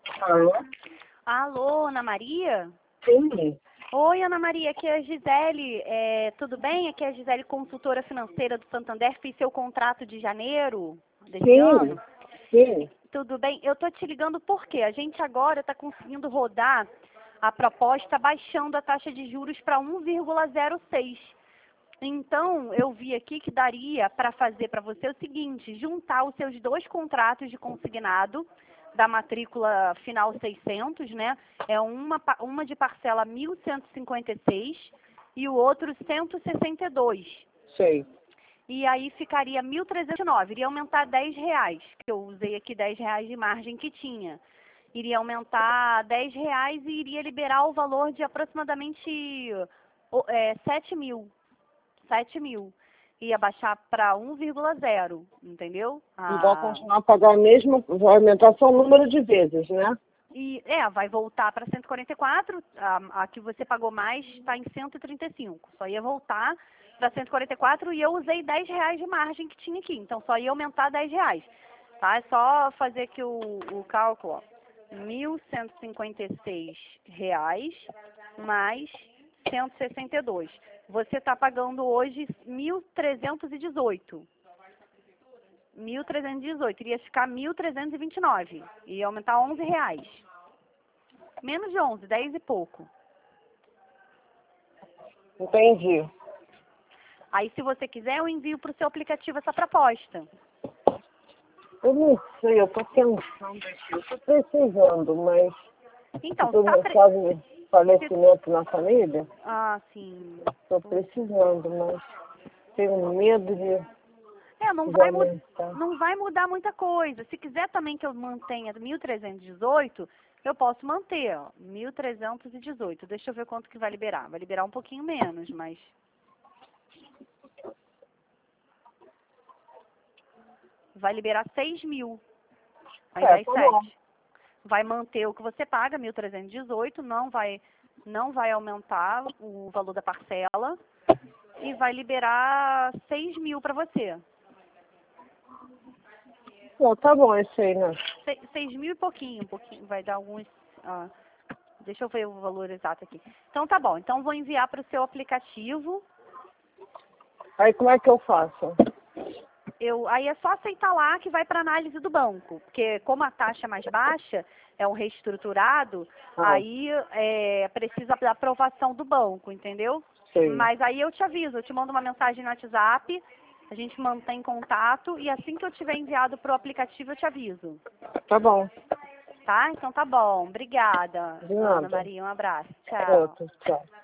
Alô? Alô, Ana Maria? Sim, Oi, Ana Maria, aqui é a Gisele. Tudo bem? Aqui é a Gisele, consultora financeira do Santander. Fiz seu contrato de janeiro desse sim, ano. sim. Tudo bem? Eu tô te ligando porque a gente agora está conseguindo rodar a proposta baixando a taxa de juros para 1,06. Então, eu vi aqui que daria para fazer para você o seguinte: juntar os seus dois contratos de consignado da matrícula final 600, né? É uma de parcela 1.156 e o outro 162. Sei. E aí ficaria 1.309. Iria aumentar R$ 10, que eu usei aqui R$ 10 de margem que tinha. Iria aumentar R$ 10 e iria liberar o valor de aproximadamente 7 mil. 7 mil. Ia baixar para 1,0, entendeu? E vai continuar a pagar mesmo, vai aumentar só o número de vezes, né? Vai voltar para 144, a que você pagou mais está em 135. Só ia voltar para 144 e eu usei R$ 10 de margem que tinha aqui, então só ia aumentar R$ 10. Tá? É só fazer aqui o cálculo, ó. R$ 1.156 mais 162. Você está pagando hoje 1.318. 1.318, iria ficar 1.329. Ia aumentar R$ 11. Menos de 11, 10 e pouco. Entendi. Aí, se você quiser, eu envio para o seu aplicativo essa proposta. Eu não sei, eu tô pensando aqui, eu tô precisando, mas Então, do meu caso de falecimento na família, Ah, sim. tô precisando, mas tenho medo Não de vai, aumentar. não vai mudar muita coisa. Se quiser também que eu mantenha 1.318, eu posso manter, ó, 1.318. Deixa eu ver quanto que vai liberar. Vai liberar um pouquinho menos, mas... Vai liberar 6 mil, ao invés de Tá bom. 7. Vai manter o que você paga, 1.318, não vai aumentar o valor da parcela e vai liberar 6 mil para você. Bom, tá bom esse aí, né? 6 mil e pouquinho, vai dar alguns... deixa eu ver o valor exato aqui. Então tá bom, então vou enviar para o seu aplicativo. Aí como é que eu faço? Aí é só aceitar lá que vai para análise do banco, porque como a taxa é mais baixa, é um reestruturado, aí precisa da aprovação do banco, entendeu? Sei. Mas aí eu te aviso, eu te mando uma mensagem no WhatsApp, a gente mantém contato e assim que eu tiver enviado para o aplicativo eu te aviso. Tá bom. Tá? Então tá bom. Obrigada, De Ana nada. Maria. Um abraço. Tchau. Outro, tchau.